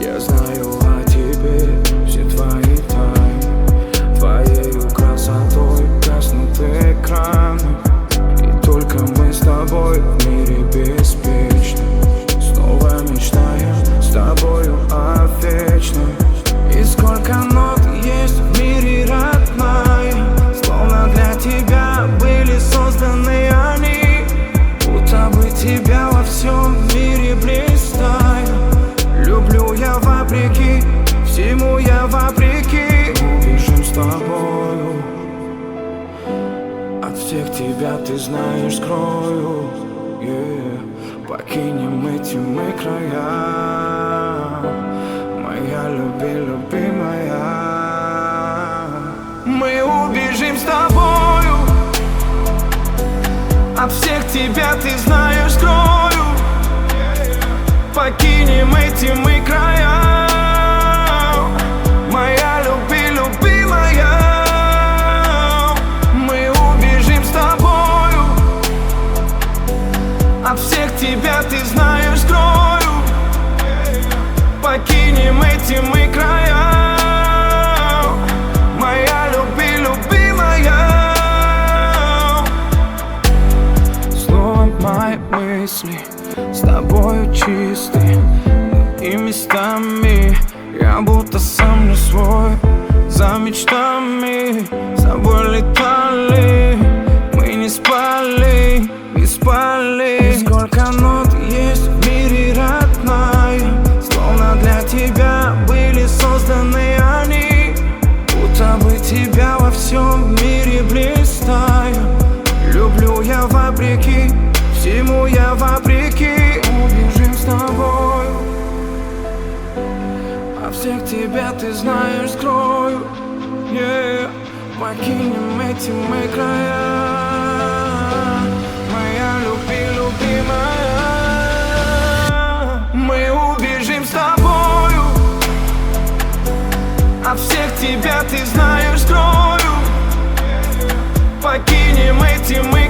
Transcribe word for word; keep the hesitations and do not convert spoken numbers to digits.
Я знаю о тебе все твои тайны, твоею красотой гаснут экраны, и только мы с тобой в мире беспечны. Снова мечтаем с тобою о вечном. И сколько нот есть в мире, родная, словно для тебя были созданы они, будто бы тебя во всем мире блистаю. Люблю я вопреки, всему я вопреки. Убежим с тобою, от всех тебя, ты знаешь, скрою, yeah. Покинем эти мы края, моя люби, любимая. Мы убежим с тобою, от всех тебя, ты знаешь, скрою. Покинем эти мы края, моя люби, любимая. Мы убежим с тобою, от всех тебя, ты знаешь, скрою. Покинем эти мы края, моя люби, любимая. Снова мои мысли с тобою чистые, но и местами я будто сам не свой. За мечтами с тобой летали, мы не спали, не спали. Сколько нот есть в мире, родная, словно для тебя были созданы они, будто бы тебя во всем мире блистаю. Люблю я вопреки, всему я вопреки. Убежим с тобою, а всех тебя, ты знаешь, скрою, yeah. Покинем эти мы края, моя люби, любимая. Мы убежим с тобою, от всех тебя, ты знаешь, скрою. Покинем эти мы